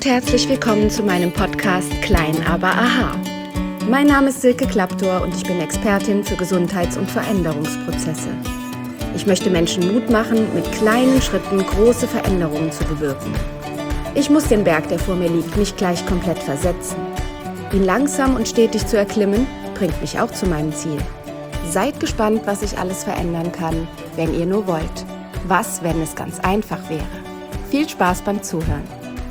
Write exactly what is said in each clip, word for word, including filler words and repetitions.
und herzlich willkommen zu meinem Podcast Klein, aber aha. Mein Name ist Silke Klaptor und ich bin Expertin für Gesundheits- und Veränderungsprozesse. Ich möchte Menschen Mut machen, mit kleinen Schritten große Veränderungen zu bewirken. Ich muss den Berg, der vor mir liegt, nicht gleich komplett versetzen. Ihn langsam und stetig zu erklimmen, bringt mich auch zu meinem Ziel. Seid gespannt, was ich alles verändern kann, wenn ihr nur wollt. Was, wenn es ganz einfach wäre? Viel Spaß beim Zuhören.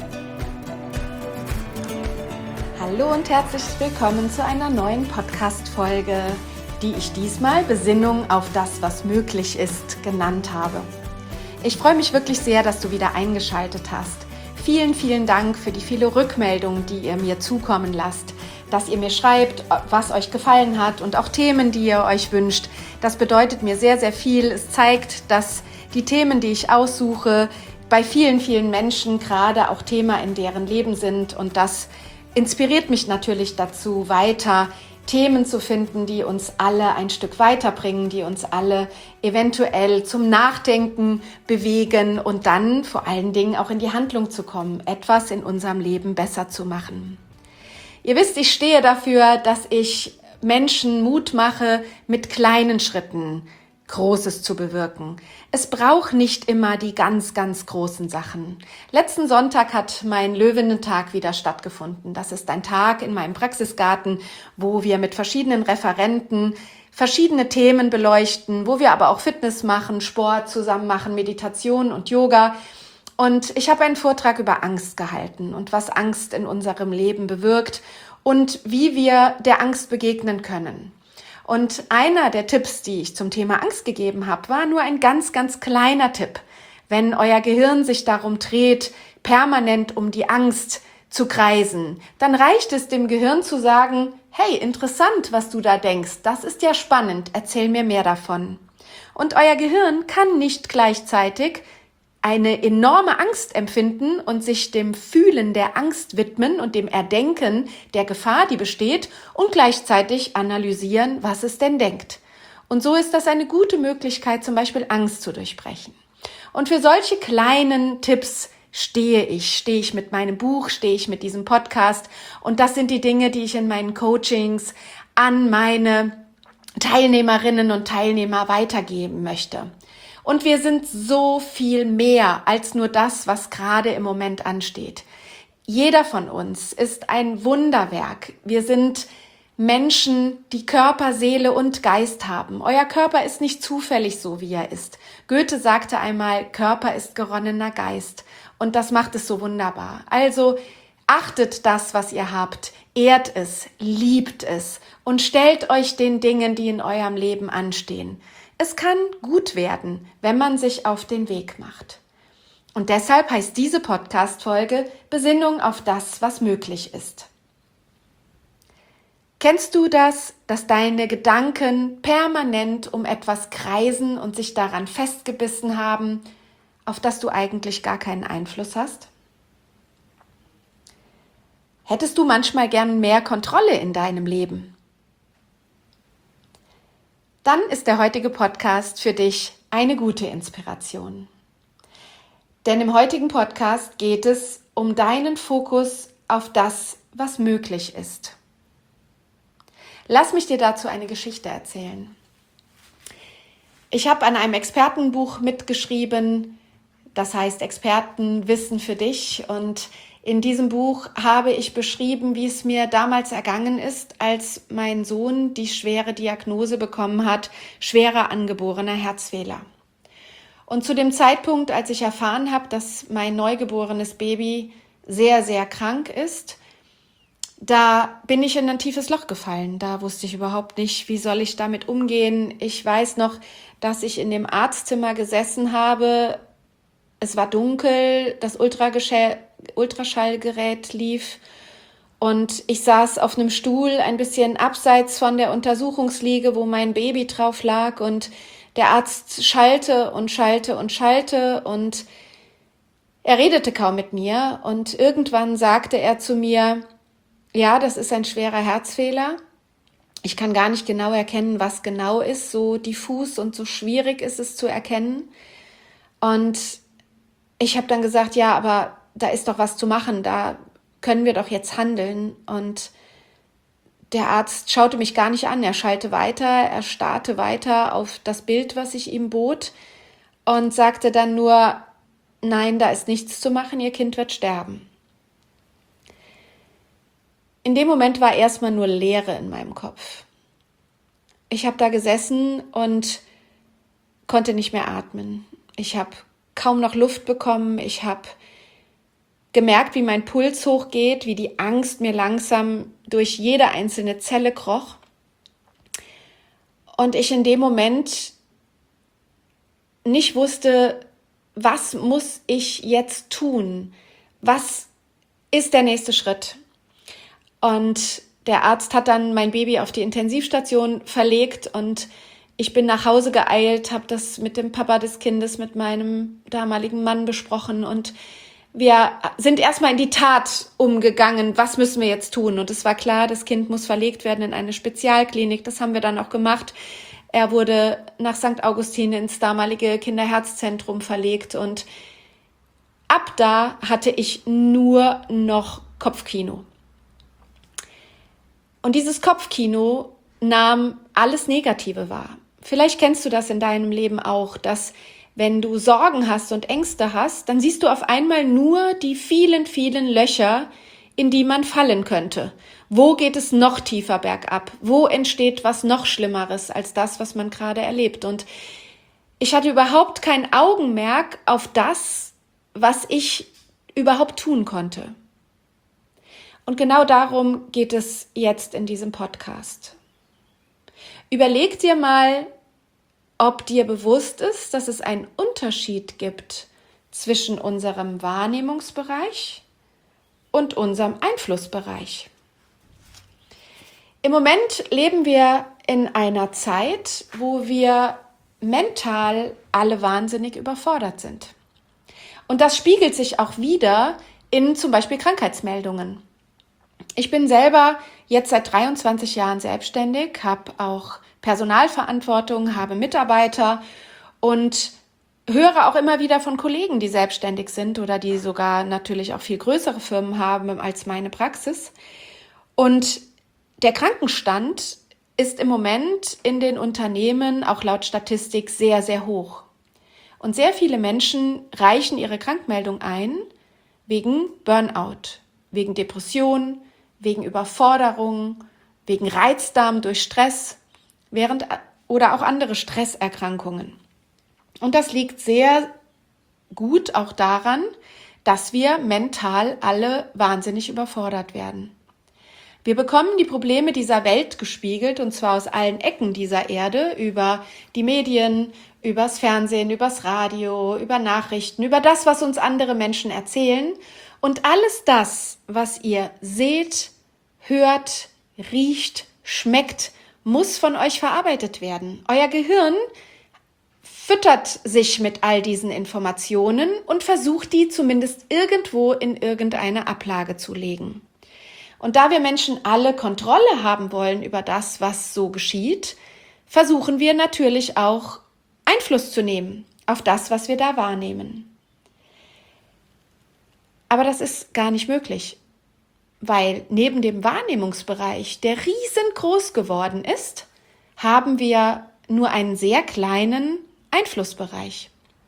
Hallo und herzlich willkommen zu einer neuen Podcast-Folge, die ich diesmal Besinnung auf das, was möglich ist, genannt habe. Ich freue mich wirklich sehr, dass du wieder eingeschaltet hast. Vielen, vielen Dank für die viele Rückmeldungen, die ihr mir zukommen lasst, dass ihr mir schreibt, was euch gefallen hat und auch Themen, die ihr euch wünscht. Das bedeutet mir sehr, sehr viel. Es zeigt, dass die Themen, die ich aussuche, bei vielen, vielen Menschen gerade auch Thema in deren Leben sind, und das inspiriert mich natürlich dazu, weiter Themen zu finden, die uns alle ein Stück weiterbringen, die uns alle eventuell zum Nachdenken bewegen und dann vor allen Dingen auch in die Handlung zu kommen, etwas in unserem Leben besser zu machen. Ihr wisst, ich stehe dafür, dass ich Menschen Mut mache, mit kleinen Schritten Großes zu bewirken. Es braucht nicht immer die ganz, ganz großen Sachen. Letzten Sonntag hat mein Löwinnen-Tag wieder stattgefunden. Das ist ein Tag in meinem Praxisgarten, wo wir mit verschiedenen Referenten verschiedene Themen beleuchten, wo wir aber auch Fitness machen, Sport zusammen machen, Meditation und Yoga. Und ich habe einen Vortrag über Angst gehalten und was Angst in unserem Leben bewirkt und wie wir der Angst begegnen können. Und einer der Tipps, die ich zum Thema Angst gegeben habe, war nur ein ganz, ganz kleiner Tipp. Wenn euer Gehirn sich darum dreht, permanent um die Angst zu kreisen, dann reicht es dem Gehirn zu sagen, hey, interessant, was du da denkst, das ist ja spannend, erzähl mir mehr davon. Und euer Gehirn kann nicht gleichzeitig eine enorme Angst empfinden und sich dem Fühlen der Angst widmen und dem Erdenken der Gefahr, die besteht, und gleichzeitig analysieren, was es denn denkt. Und so ist das eine gute Möglichkeit, zum Beispiel Angst zu durchbrechen. Und für solche kleinen Tipps stehe ich, stehe ich mit meinem Buch, stehe ich mit diesem Podcast. Und das sind die Dinge, die ich in meinen Coachings an meine Teilnehmerinnen und Teilnehmer weitergeben möchte. Und wir sind so viel mehr als nur das, was gerade im Moment ansteht. Jeder von uns ist ein Wunderwerk. Wir sind Menschen, die Körper, Seele und Geist haben. Euer Körper ist nicht zufällig so, wie er ist. Goethe sagte einmal, Körper ist geronnener Geist. Und das macht es so wunderbar. Also achtet das, was ihr habt, ehrt es, liebt es und stellt euch den Dingen, die in eurem Leben anstehen. Es kann gut werden, wenn man sich auf den Weg macht. Und deshalb heißt diese Podcast-Folge Besinnung auf das, was möglich ist. Kennst du das, dass deine Gedanken permanent um etwas kreisen und sich daran festgebissen haben, auf das du eigentlich gar keinen Einfluss hast? Hättest du manchmal gern mehr Kontrolle in deinem Leben? Dann ist der heutige Podcast für dich eine gute Inspiration. Denn im heutigen Podcast geht es um deinen Fokus auf das, was möglich ist. Lass mich dir dazu eine Geschichte erzählen. Ich habe an einem Expertenbuch mitgeschrieben, das heißt Expertenwissen für dich, und in diesem Buch habe ich beschrieben, wie es mir damals ergangen ist, als mein Sohn die schwere Diagnose bekommen hat, schwerer angeborener Herzfehler. Und zu dem Zeitpunkt, als ich erfahren habe, dass mein neugeborenes Baby sehr, sehr krank ist, da bin ich in ein tiefes Loch gefallen. Da wusste ich überhaupt nicht, wie soll ich damit umgehen. Ich weiß noch, dass ich in dem Arztzimmer gesessen habe. Es war dunkel, das Ultrageschä- Ultraschallgerät lief und ich saß auf einem Stuhl ein bisschen abseits von der Untersuchungsliege, wo mein Baby drauf lag, und der Arzt schallte und schallte und schallte und er redete kaum mit mir, und irgendwann sagte er zu mir, ja, das ist ein schwerer Herzfehler. Ich kann gar nicht genau erkennen, was genau ist, so diffus und so schwierig ist es zu erkennen. Und ich habe dann gesagt, ja, aber da ist doch was zu machen, da können wir doch jetzt handeln. Und der Arzt schaute mich gar nicht an, er schallte weiter, er starrte weiter auf das Bild, was ich ihm bot und sagte dann nur, nein, da ist nichts zu machen, Ihr Kind wird sterben. In dem Moment war erstmal nur Leere in meinem Kopf. Ich habe da gesessen und konnte nicht mehr atmen. Ich habe kaum noch Luft bekommen, ich habe gemerkt, wie mein Puls hochgeht, wie die Angst mir langsam durch jede einzelne Zelle kroch. Und ich in dem Moment nicht wusste, was muss ich jetzt tun? Was ist der nächste Schritt? Und der Arzt hat dann mein Baby auf die Intensivstation verlegt und ich bin nach Hause geeilt, habe das mit dem Papa des Kindes, mit meinem damaligen Mann besprochen und wir sind erstmal in die Tat umgegangen, was müssen wir jetzt tun? Und es war klar, das Kind muss verlegt werden in eine Spezialklinik. Das haben wir dann auch gemacht. Er wurde nach Sankt Augustin ins damalige Kinderherzzentrum verlegt. Und ab da hatte ich nur noch Kopfkino. Und dieses Kopfkino nahm alles Negative wahr. Vielleicht kennst du das in deinem Leben auch, dass wenn du Sorgen hast und Ängste hast, dann siehst du auf einmal nur die vielen, vielen Löcher, in die man fallen könnte. Wo geht es noch tiefer bergab? Wo entsteht was noch Schlimmeres als das, was man gerade erlebt? Und ich hatte überhaupt kein Augenmerk auf das, was ich überhaupt tun konnte. Und genau darum geht es jetzt in diesem Podcast. Überleg dir mal, ob dir bewusst ist, dass es einen Unterschied gibt zwischen unserem Wahrnehmungsbereich und unserem Einflussbereich. Im Moment leben wir in einer Zeit, wo wir mental alle wahnsinnig überfordert sind. Und das spiegelt sich auch wieder in zum Beispiel Krankheitsmeldungen. Ich bin selber jetzt seit dreiundzwanzig Jahren selbstständig, habe auch Personalverantwortung, habe Mitarbeiter und höre auch immer wieder von Kollegen, die selbstständig sind oder die sogar natürlich auch viel größere Firmen haben als meine Praxis. Und der Krankenstand ist im Moment in den Unternehmen auch laut Statistik sehr, sehr hoch. Und sehr viele Menschen reichen ihre Krankmeldung ein wegen Burnout, wegen Depression, wegen Überforderung, wegen Reizdarm durch Stress, während oder auch andere Stresserkrankungen. Und das liegt sehr gut auch daran, dass wir mental alle wahnsinnig überfordert werden. Wir bekommen die Probleme dieser Welt gespiegelt, und zwar aus allen Ecken dieser Erde, über die Medien, übers Fernsehen, übers Radio, über Nachrichten, über das, was uns andere Menschen erzählen. Und alles das, was ihr seht, hört, riecht, schmeckt, muss von euch verarbeitet werden. Euer Gehirn füttert sich mit all diesen Informationen und versucht, die zumindest irgendwo in irgendeine Ablage zu legen. Und da wir Menschen alle Kontrolle haben wollen über das, was so geschieht, versuchen wir natürlich auch Einfluss zu nehmen auf das, was wir da wahrnehmen. Aber das ist gar nicht möglich, weil neben dem Wahrnehmungsbereich, der riesengroß geworden ist, haben wir nur einen sehr kleinen Einflussbereich.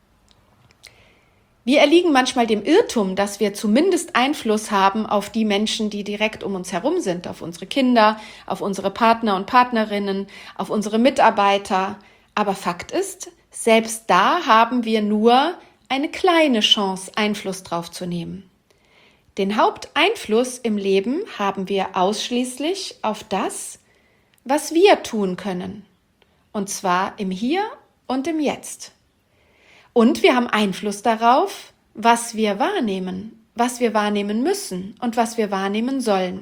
Wir erliegen manchmal dem Irrtum, dass wir zumindest Einfluss haben auf die Menschen, die direkt um uns herum sind, auf unsere Kinder, auf unsere Partner und Partnerinnen, auf unsere Mitarbeiter. Aber Fakt ist, selbst da haben wir nur eine kleine Chance, Einfluss drauf zu nehmen. Den Haupteinfluss im Leben haben wir ausschließlich auf das, was wir tun können. Und zwar im Hier und im Jetzt. Und wir haben Einfluss darauf, was wir wahrnehmen, was wir wahrnehmen müssen und was wir wahrnehmen sollen.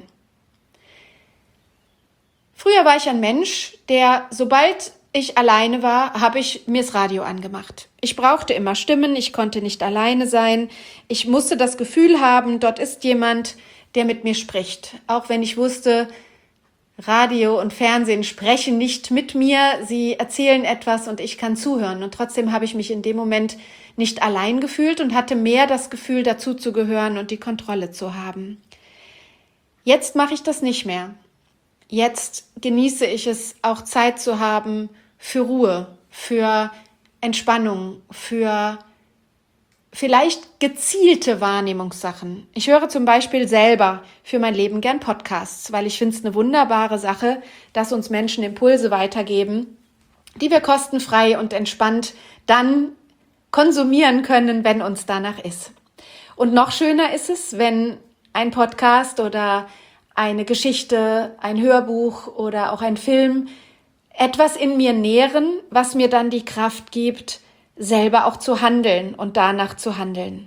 Früher war ich ein Mensch, der, sobald ich alleine war, habe ich mir das Radio angemacht. Ich brauchte immer Stimmen, ich konnte nicht alleine sein. Ich musste das Gefühl haben, dort ist jemand, der mit mir spricht. Auch wenn ich wusste, Radio und Fernsehen sprechen nicht mit mir, sie erzählen etwas und ich kann zuhören. Und trotzdem habe ich mich in dem Moment nicht allein gefühlt und hatte mehr das Gefühl, dazuzugehören und die Kontrolle zu haben. Jetzt mache ich das nicht mehr. Jetzt genieße ich es, auch Zeit zu haben für Ruhe, für Entspannung, für vielleicht gezielte Wahrnehmungssachen. Ich höre zum Beispiel selber für mein Leben gern Podcasts, weil ich finde es eine wunderbare Sache, dass uns Menschen Impulse weitergeben, die wir kostenfrei und entspannt dann konsumieren können, wenn uns danach ist. Und noch schöner ist es, wenn ein Podcast oder eine Geschichte, ein Hörbuch oder auch ein Film etwas in mir nähren, was mir dann die Kraft gibt, selber auch zu handeln und danach zu handeln.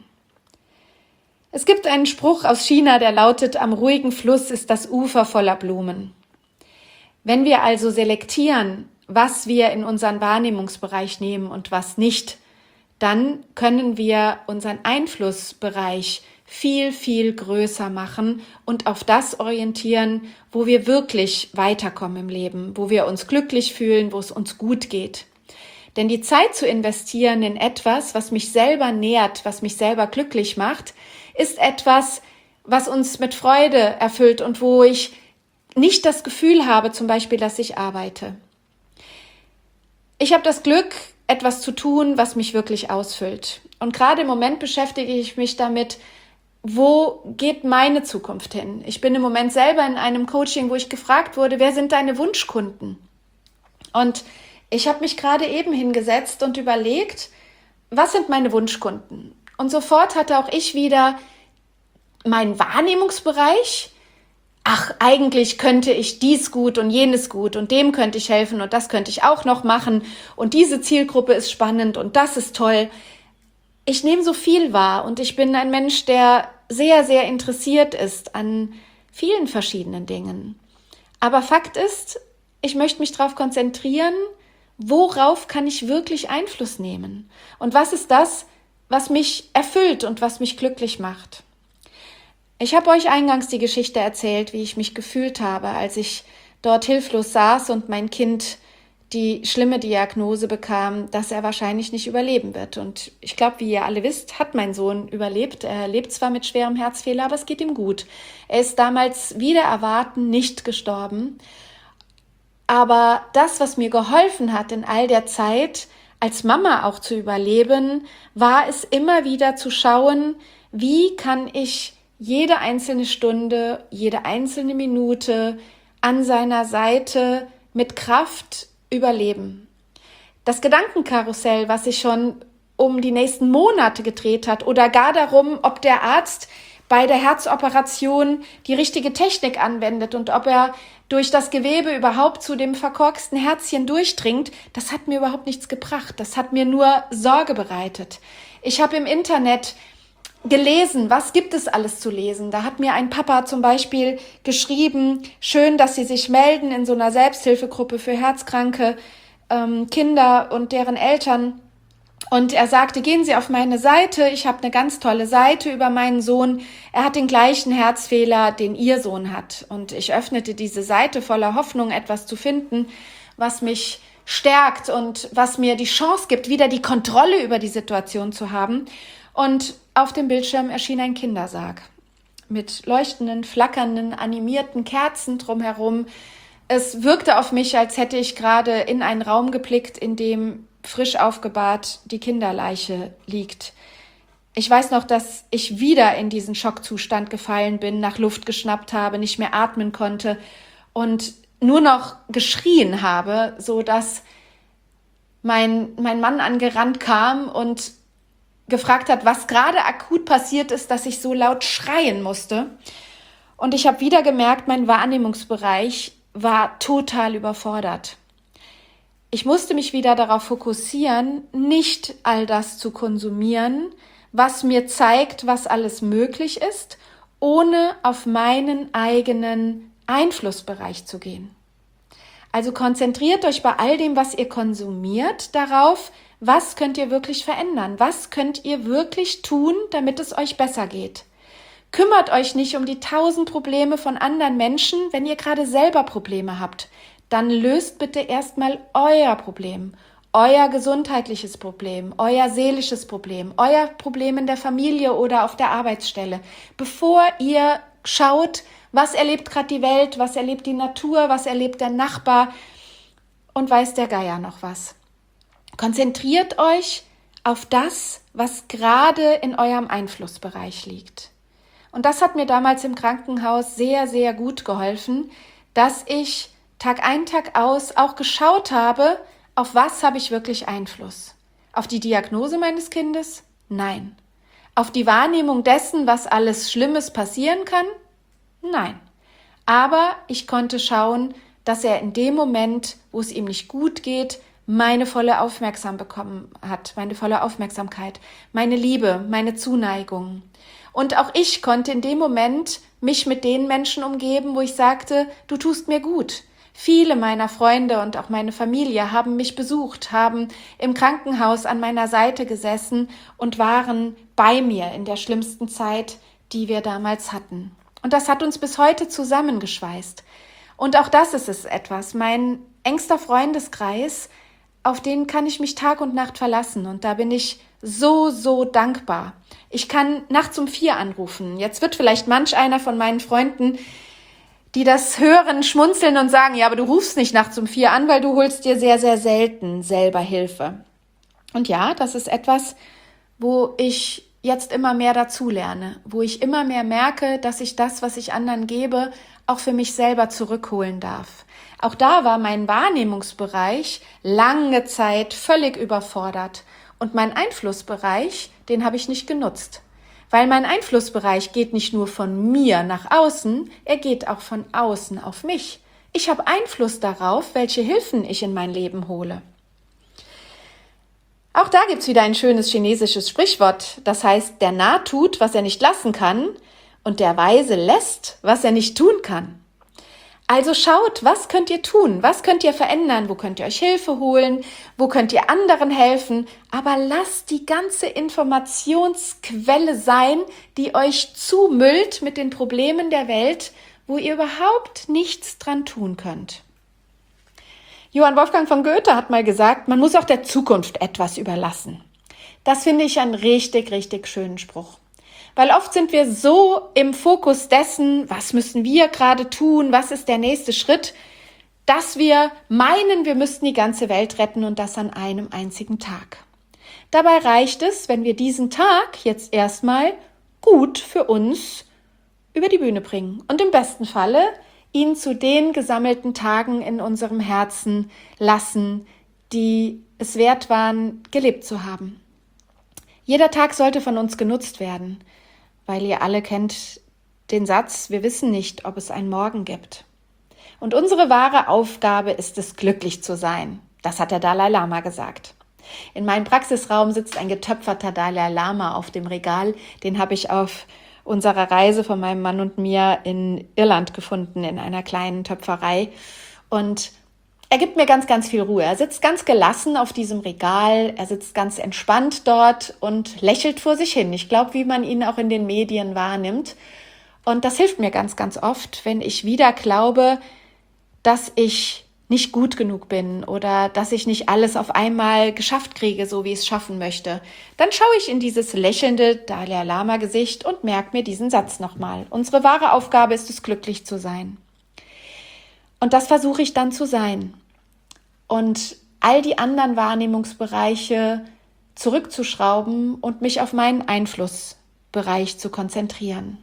Es gibt einen Spruch aus China, der lautet: Am ruhigen Fluss ist das Ufer voller Blumen. Wenn wir also selektieren, was wir in unseren Wahrnehmungsbereich nehmen und was nicht, dann können wir unseren Einflussbereich viel, viel größer machen und auf das orientieren, wo wir wirklich weiterkommen im Leben, wo wir uns glücklich fühlen, wo es uns gut geht. Denn die Zeit zu investieren in etwas, was mich selber nährt, was mich selber glücklich macht, ist etwas, was uns mit Freude erfüllt und wo ich nicht das Gefühl habe, zum Beispiel, dass ich arbeite. Ich habe das Glück, etwas zu tun, was mich wirklich ausfüllt. Und gerade im Moment beschäftige ich mich damit, wo geht meine Zukunft hin? Ich bin im Moment selber in einem Coaching, wo ich gefragt wurde, wer sind deine Wunschkunden? Und ich habe mich gerade eben hingesetzt und überlegt, was sind meine Wunschkunden? Und sofort hatte auch ich wieder meinen Wahrnehmungsbereich. Ach, eigentlich könnte ich dies gut und jenes gut und dem könnte ich helfen und das könnte ich auch noch machen und diese Zielgruppe ist spannend und das ist toll. Ich nehme so viel wahr und ich bin ein Mensch, der sehr, sehr interessiert ist an vielen verschiedenen Dingen. Aber Fakt ist, ich möchte mich darauf konzentrieren, worauf kann ich wirklich Einfluss nehmen? Und was ist das, was mich erfüllt und was mich glücklich macht? Ich habe euch eingangs die Geschichte erzählt, wie ich mich gefühlt habe, als ich dort hilflos saß und mein Kind die schlimme Diagnose bekam, dass er wahrscheinlich nicht überleben wird. Und ich glaube, wie ihr alle wisst, hat mein Sohn überlebt. Er lebt zwar mit schwerem Herzfehler, aber es geht ihm gut. Er ist damals wider Erwarten nicht gestorben. Aber das, was mir geholfen hat in all der Zeit, als Mama auch zu überleben, war es immer wieder zu schauen, wie kann ich jede einzelne Stunde, jede einzelne Minute an seiner Seite mit Kraft überleben. Das Gedankenkarussell, was sich schon um die nächsten Monate gedreht hat oder gar darum, ob der Arzt bei der Herzoperation die richtige Technik anwendet und ob er durch das Gewebe überhaupt zu dem verkorksten Herzchen durchdringt, das hat mir überhaupt nichts gebracht. Das hat mir nur Sorge bereitet. Ich habe im Internet gelesen, was gibt es alles zu lesen. Da hat mir ein Papa zum Beispiel geschrieben, schön, dass Sie sich melden in so einer Selbsthilfegruppe für herzkranke ähm, Kinder und deren Eltern. Und er sagte, gehen Sie auf meine Seite, ich habe eine ganz tolle Seite über meinen Sohn. Er hat den gleichen Herzfehler, den Ihr Sohn hat. Und ich öffnete diese Seite voller Hoffnung, etwas zu finden, was mich stärkt und was mir die Chance gibt, wieder die Kontrolle über die Situation zu haben. Und auf dem Bildschirm erschien ein Kindersarg mit leuchtenden, flackernden, animierten Kerzen drumherum. Es wirkte auf mich, als hätte ich gerade in einen Raum geblickt, in dem frisch aufgebahrt die Kinderleiche liegt. Ich weiß noch, dass ich wieder in diesen Schockzustand gefallen bin, nach Luft geschnappt habe, nicht mehr atmen konnte und nur noch geschrien habe, so dass mein, mein Mann angerannt kam und gefragt hat, was gerade akut passiert ist, dass ich so laut schreien musste. Und ich habe wieder gemerkt, mein Wahrnehmungsbereich war total überfordert. Ich musste mich wieder darauf fokussieren, nicht all das zu konsumieren, was mir zeigt, was alles möglich ist, ohne auf meinen eigenen Einflussbereich zu gehen. Also konzentriert euch bei all dem, was ihr konsumiert, darauf, was könnt ihr wirklich verändern? Was könnt ihr wirklich tun, damit es euch besser geht? Kümmert euch nicht um die tausend Probleme von anderen Menschen, wenn ihr gerade selber Probleme habt. Dann löst bitte erstmal euer Problem, euer gesundheitliches Problem, euer seelisches Problem, euer Problem in der Familie oder auf der Arbeitsstelle, bevor ihr schaut, was erlebt gerade die Welt, was erlebt die Natur, was erlebt der Nachbar und weiß der Geier noch was. Konzentriert euch auf das, was gerade in eurem Einflussbereich liegt. Und das hat mir damals im Krankenhaus sehr, sehr gut geholfen, dass ich Tag ein, Tag aus auch geschaut habe, auf was habe ich wirklich Einfluss? Auf die Diagnose meines Kindes? Nein. Auf die Wahrnehmung dessen, was alles Schlimmes passieren kann? Nein. Aber ich konnte schauen, dass er in dem Moment, wo es ihm nicht gut geht, meine volle Aufmerksamkeit bekommen hat, meine volle Aufmerksamkeit, meine Liebe, meine Zuneigung. Und auch ich konnte in dem Moment mich mit den Menschen umgeben, wo ich sagte, du tust mir gut. Viele meiner Freunde und auch meine Familie haben mich besucht, haben im Krankenhaus an meiner Seite gesessen und waren bei mir in der schlimmsten Zeit, die wir damals hatten. Und das hat uns bis heute zusammengeschweißt. Und auch das ist es etwas, mein engster Freundeskreis, auf den kann ich mich Tag und Nacht verlassen. Und da bin ich so, so dankbar. Ich kann nachts um vier anrufen. Jetzt wird vielleicht manch einer von meinen Freunden, die das hören, schmunzeln und sagen, ja, aber du rufst nicht nachts um vier an, weil du holst dir sehr, sehr selten selber Hilfe. Und ja, das ist etwas, wo ich jetzt immer mehr dazulerne, wo ich immer mehr merke, dass ich das, was ich anderen gebe, auch für mich selber zurückholen darf. Auch da war mein Wahrnehmungsbereich lange Zeit völlig überfordert und mein Einflussbereich, den habe ich nicht genutzt. Weil mein Einflussbereich geht nicht nur von mir nach außen, er geht auch von außen auf mich. Ich habe Einfluss darauf, welche Hilfen ich in mein Leben hole. Auch da gibt's wieder ein schönes chinesisches Sprichwort, das heißt, der Narr tut, was er nicht lassen kann, und der Weise lässt, was er nicht tun kann. Also schaut, was könnt ihr tun, was könnt ihr verändern, wo könnt ihr euch Hilfe holen, wo könnt ihr anderen helfen, aber lasst die ganze Informationsquelle sein, die euch zumüllt mit den Problemen der Welt, wo ihr überhaupt nichts dran tun könnt. Johann Wolfgang von Goethe hat mal gesagt, man muss auch der Zukunft etwas überlassen. Das finde ich einen richtig, richtig schönen Spruch. Weil oft sind wir so im Fokus dessen, was müssen wir gerade tun, was ist der nächste Schritt, dass wir meinen, wir müssten die ganze Welt retten und das an einem einzigen Tag. Dabei reicht es, wenn wir diesen Tag jetzt erstmal gut für uns über die Bühne bringen und im besten Falle ihn zu den gesammelten Tagen in unserem Herzen lassen, die es wert waren, gelebt zu haben. Jeder Tag sollte von uns genutzt werden, weil ihr alle kennt den Satz, wir wissen nicht, ob es einen Morgen gibt. Und unsere wahre Aufgabe ist es, glücklich zu sein. Das hat der Dalai Lama gesagt. In meinem Praxisraum sitzt ein getöpferter Dalai Lama auf dem Regal. Den habe ich auf unserer Reise von meinem Mann und mir in Irland gefunden, in einer kleinen Töpferei. Und er gibt mir ganz, ganz viel Ruhe. Er sitzt ganz gelassen auf diesem Regal, er sitzt ganz entspannt dort und lächelt vor sich hin. Ich glaube, wie man ihn auch in den Medien wahrnimmt. Und das hilft mir ganz, ganz oft, wenn ich wieder glaube, dass ich nicht gut genug bin oder dass ich nicht alles auf einmal geschafft kriege, so wie ich es schaffen möchte. Dann schaue ich in dieses lächelnde Dalai Lama-Gesicht und merke mir diesen Satz nochmal. Unsere wahre Aufgabe ist es, glücklich zu sein. Und das versuche ich dann zu sein. Und all die anderen Wahrnehmungsbereiche zurückzuschrauben und mich auf meinen Einflussbereich zu konzentrieren.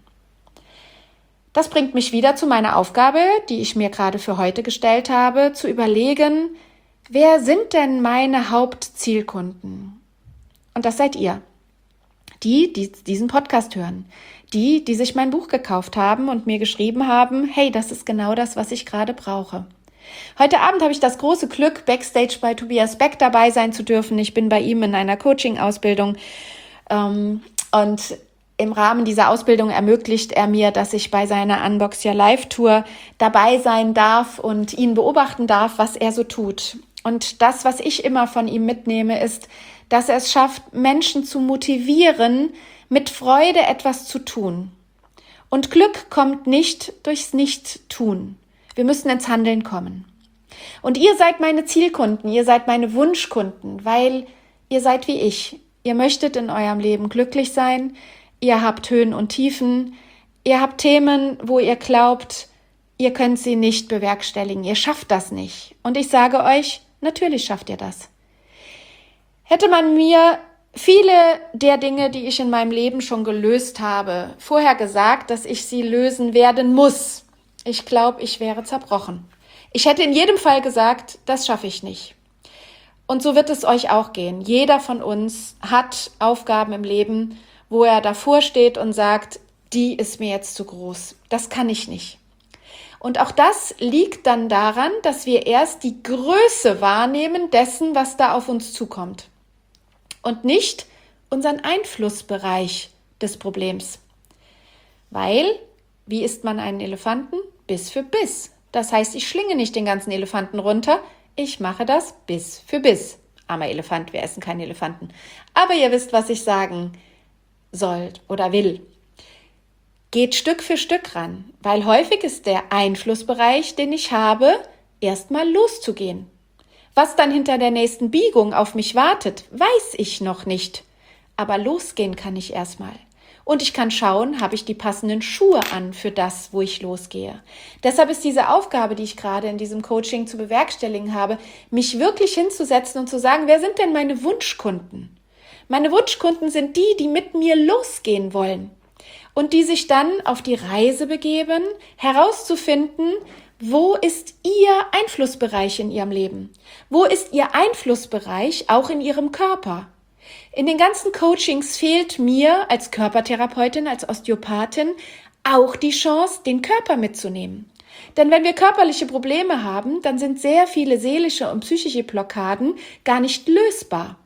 Das bringt mich wieder zu meiner Aufgabe, die ich mir gerade für heute gestellt habe, zu überlegen, wer sind denn meine Hauptzielkunden? Und das seid ihr. Die, die diesen Podcast hören. Die, die sich mein Buch gekauft haben und mir geschrieben haben, hey, das ist genau das, was ich gerade brauche. Heute Abend habe ich das große Glück, Backstage bei Tobias Beck dabei sein zu dürfen. Ich bin bei ihm in einer Coaching-Ausbildung ähm, und im Rahmen dieser Ausbildung ermöglicht er mir, dass ich bei seiner Unbox Your Life Tour dabei sein darf und ihn beobachten darf, was er so tut. Und das, was ich immer von ihm mitnehme, ist, dass er es schafft, Menschen zu motivieren, mit Freude etwas zu tun. Und Glück kommt nicht durchs Nicht-Tun. Wir müssen ins Handeln kommen. Und ihr seid meine Zielkunden, ihr seid meine Wunschkunden, weil ihr seid wie ich. Ihr möchtet in eurem Leben glücklich sein, ihr habt Höhen und Tiefen, ihr habt Themen, wo ihr glaubt, ihr könnt sie nicht bewerkstelligen, ihr schafft das nicht. Und ich sage euch, natürlich schafft ihr das. Hätte man mir viele der Dinge, die ich in meinem Leben schon gelöst habe, vorher gesagt, dass ich sie lösen werden muss, ich glaube, ich wäre zerbrochen. Ich hätte in jedem Fall gesagt, das schaffe ich nicht. Und so wird es euch auch gehen. Jeder von uns hat Aufgaben im Leben, wo er davor steht und sagt, die ist mir jetzt zu groß. Das kann ich nicht. Und auch das liegt dann daran, dass wir erst die Größe wahrnehmen dessen, was da auf uns zukommt. Und nicht unseren Einflussbereich des Problems. Weil, wie isst man einen Elefanten? Biss für Biss. Das heißt, ich schlinge nicht den ganzen Elefanten runter, ich mache das Biss für Biss. Armer Elefant, wir essen keinen Elefanten. Aber ihr wisst, was ich sagen soll oder will. Geht Stück für Stück ran, weil häufig ist der Einflussbereich, den ich habe, erstmal loszugehen. Was dann hinter der nächsten Biegung auf mich wartet, weiß ich noch nicht. Aber losgehen kann ich erstmal. Und ich kann schauen, habe ich die passenden Schuhe an für das, wo ich losgehe. Deshalb ist diese Aufgabe, die ich gerade in diesem Coaching zu bewerkstelligen habe, mich wirklich hinzusetzen und zu sagen, wer sind denn meine Wunschkunden? Meine Wunschkunden sind die, die mit mir losgehen wollen und die sich dann auf die Reise begeben, herauszufinden, wo ist Ihr Einflussbereich in Ihrem Leben? Wo ist Ihr Einflussbereich auch in Ihrem Körper? In den ganzen Coachings fehlt mir als Körpertherapeutin, als Osteopathin auch die Chance, den Körper mitzunehmen. Denn wenn wir körperliche Probleme haben, dann sind sehr viele seelische und psychische Blockaden gar nicht lösbar.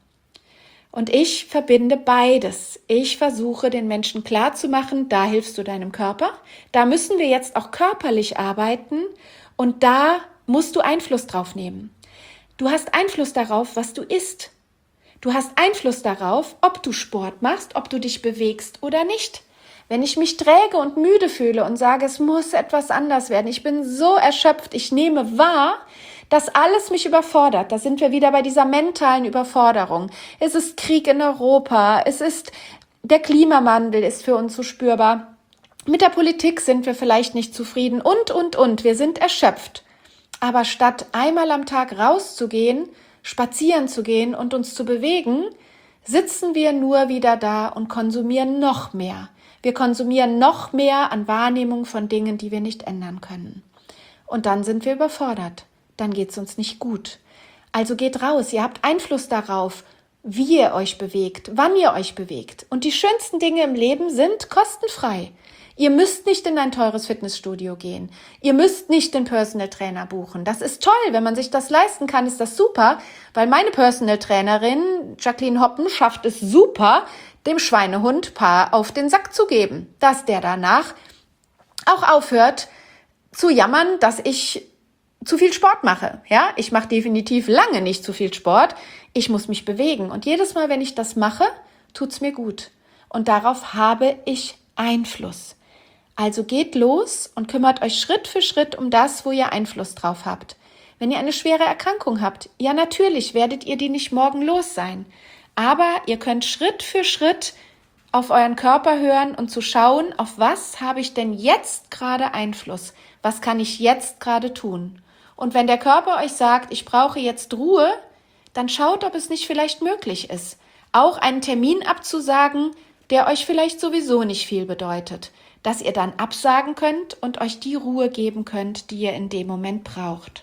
Und ich verbinde beides. Ich versuche, den Menschen klarzumachen, da hilfst du deinem Körper, da müssen wir jetzt auch körperlich arbeiten und da musst du Einfluss drauf nehmen. Du hast Einfluss darauf, was du isst. Du hast Einfluss darauf, ob du Sport machst, ob du dich bewegst oder nicht. Wenn ich mich träge und müde fühle und sage, es muss etwas anders werden, ich bin so erschöpft, ich nehme wahr, dass alles mich überfordert. Da sind wir wieder bei dieser mentalen Überforderung. Es ist Krieg in Europa, es ist der Klimawandel ist für uns so spürbar. Mit der Politik sind wir vielleicht nicht zufrieden und, und, und. Wir sind erschöpft. Aber statt einmal am Tag rauszugehen, spazieren zu gehen und uns zu bewegen, sitzen wir nur wieder da und konsumieren noch mehr. Wir konsumieren noch mehr an Wahrnehmung von Dingen, die wir nicht ändern können. Und dann sind wir überfordert. Dann geht es uns nicht gut. Also geht raus. Ihr habt Einfluss darauf, wie ihr euch bewegt, wann ihr euch bewegt. Und die schönsten Dinge im Leben sind kostenfrei. Ihr müsst nicht in ein teures Fitnessstudio gehen. Ihr müsst nicht den Personal Trainer buchen. Das ist toll, wenn man sich das leisten kann, ist das super, weil meine Personal Trainerin Jacqueline Hoppen schafft es super, dem Schweinehund Paar auf den Sack zu geben, dass der danach auch aufhört zu jammern, dass ich zu viel Sport mache. Ja, ich mache definitiv lange nicht zu viel Sport. Ich muss mich bewegen und jedes Mal, wenn ich das mache, tut's mir gut. Und darauf habe ich Einfluss. Also geht los und kümmert euch Schritt für Schritt um das, wo ihr Einfluss drauf habt. Wenn ihr eine schwere Erkrankung habt, ja natürlich werdet ihr die nicht morgen los sein. Aber ihr könnt Schritt für Schritt auf euren Körper hören und zu schauen, auf was habe ich denn jetzt gerade Einfluss? Was kann ich jetzt gerade tun? Und wenn der Körper euch sagt, ich brauche jetzt Ruhe, dann schaut, ob es nicht vielleicht möglich ist, auch einen Termin abzusagen, der euch vielleicht sowieso nicht viel bedeutet, dass ihr dann absagen könnt und euch die Ruhe geben könnt, die ihr in dem Moment braucht.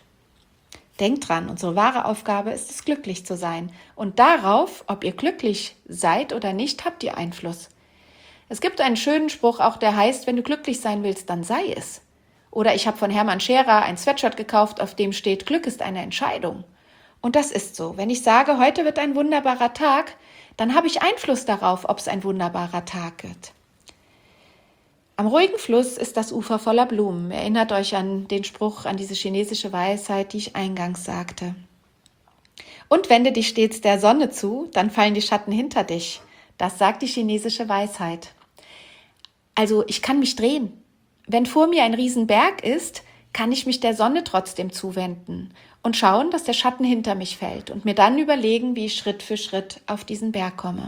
Denkt dran, unsere wahre Aufgabe ist es, glücklich zu sein. Und darauf, ob ihr glücklich seid oder nicht, habt ihr Einfluss. Es gibt einen schönen Spruch, auch der heißt, wenn du glücklich sein willst, dann sei es. Oder ich habe von Hermann Scherer ein Sweatshirt gekauft, auf dem steht, Glück ist eine Entscheidung. Und das ist so. Wenn ich sage, heute wird ein wunderbarer Tag, dann habe ich Einfluss darauf, ob es ein wunderbarer Tag wird. Am ruhigen Fluss ist das Ufer voller Blumen. Erinnert euch an den Spruch, an diese chinesische Weisheit, die ich eingangs sagte. Und wende dich stets der Sonne zu, dann fallen die Schatten hinter dich. Das sagt die chinesische Weisheit. Also ich kann mich drehen. Wenn vor mir ein Riesenberg ist, kann ich mich der Sonne trotzdem zuwenden und schauen, dass der Schatten hinter mich fällt und mir dann überlegen, wie ich Schritt für Schritt auf diesen Berg komme.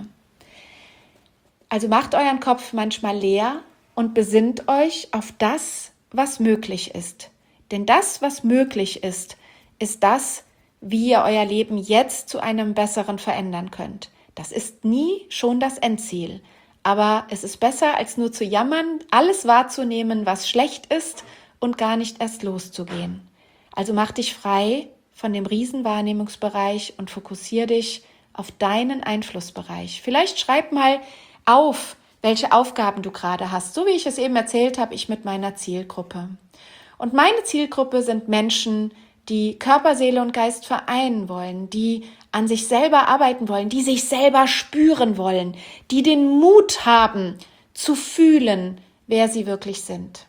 Also macht euren Kopf manchmal leer und besinnt euch auf das, was möglich ist. Denn das, was möglich ist, ist das, wie ihr euer Leben jetzt zu einem besseren verändern könnt. Das ist nie schon das Endziel, aber es ist besser, als nur zu jammern, alles wahrzunehmen, was schlecht ist und gar nicht erst loszugehen. Also mach dich frei von dem Riesenwahrnehmungsbereich und fokussier dich auf deinen Einflussbereich. Vielleicht schreib mal auf, welche Aufgaben du gerade hast, so wie ich es eben erzählt habe, ich mit meiner Zielgruppe. Und meine Zielgruppe sind Menschen, die Körper, Seele und Geist vereinen wollen, die an sich selber arbeiten wollen, die sich selber spüren wollen, die den Mut haben, zu fühlen, wer sie wirklich sind.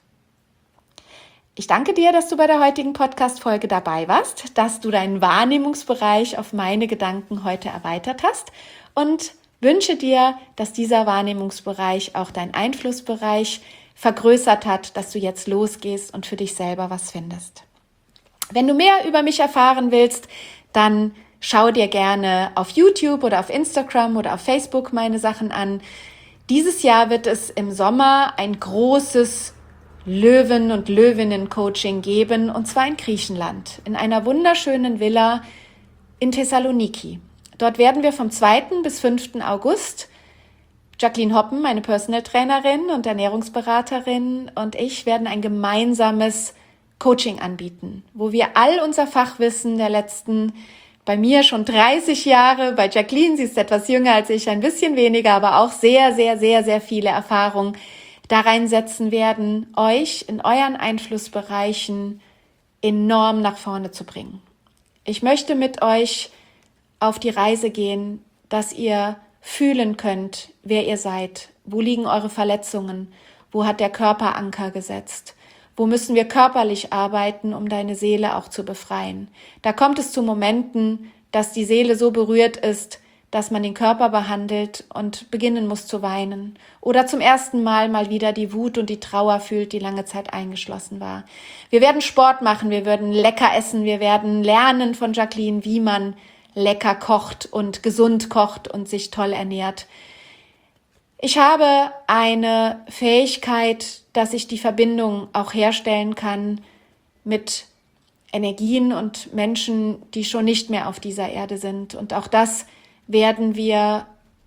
Ich danke dir, dass du bei der heutigen Podcast-Folge dabei warst, dass du deinen Wahrnehmungsbereich auf meine Gedanken heute erweitert hast und wünsche dir, dass dieser Wahrnehmungsbereich auch dein Einflussbereich vergrößert hat, dass du jetzt losgehst und für dich selber was findest. Wenn du mehr über mich erfahren willst, dann schau dir gerne auf YouTube oder auf Instagram oder auf Facebook meine Sachen an. Dieses Jahr wird es im Sommer ein großes Löwen- und Löwinnen-Coaching geben, und zwar in Griechenland, in einer wunderschönen Villa in Thessaloniki. Dort werden wir vom zweiten bis fünften August, Jacqueline Hoppen, meine Personal Trainerin und Ernährungsberaterin, und ich werden ein gemeinsames Coaching anbieten, wo wir all unser Fachwissen der letzten, bei mir schon dreißig Jahre, bei Jacqueline, sie ist etwas jünger als ich, ein bisschen weniger, aber auch sehr, sehr, sehr, sehr viele Erfahrungen da reinsetzen werden, euch in euren Einflussbereichen enorm nach vorne zu bringen. Ich möchte mit euch auf die Reise gehen, dass ihr fühlen könnt, wer ihr seid, wo liegen eure Verletzungen, wo hat der Körper Anker gesetzt, wo müssen wir körperlich arbeiten, um deine Seele auch zu befreien. Da kommt es zu Momenten, dass die Seele so berührt ist, dass man den Körper behandelt und beginnen muss zu weinen oder zum ersten Mal mal wieder die Wut und die Trauer fühlt, die lange Zeit eingeschlossen war. Wir werden Sport machen, wir werden lecker essen, wir werden lernen von Jacqueline, wie man lecker kocht und gesund kocht und sich toll ernährt. Ich habe eine Fähigkeit, dass ich die Verbindung auch herstellen kann mit Energien und Menschen, die schon nicht mehr auf dieser Erde sind. Und auch das werden wir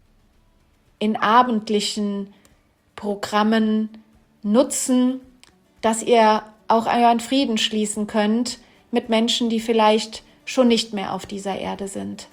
in abendlichen Programmen nutzen, dass ihr auch euren Frieden schließen könnt mit Menschen, die vielleicht schon nicht mehr auf dieser Erde sind.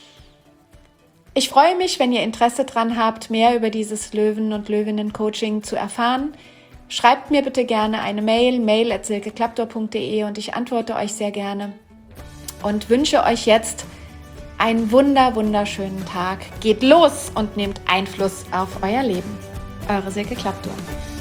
Ich freue mich, wenn ihr Interesse daran habt, mehr über dieses Löwen- und Löwinnen-Coaching zu erfahren. Schreibt mir bitte gerne eine Mail, mail at silke klaptor punkt de, und ich antworte euch sehr gerne und wünsche euch jetzt einen wunder, wunderschönen Tag. Geht los und nehmt Einfluss auf euer Leben. Eure Silke Klaptor.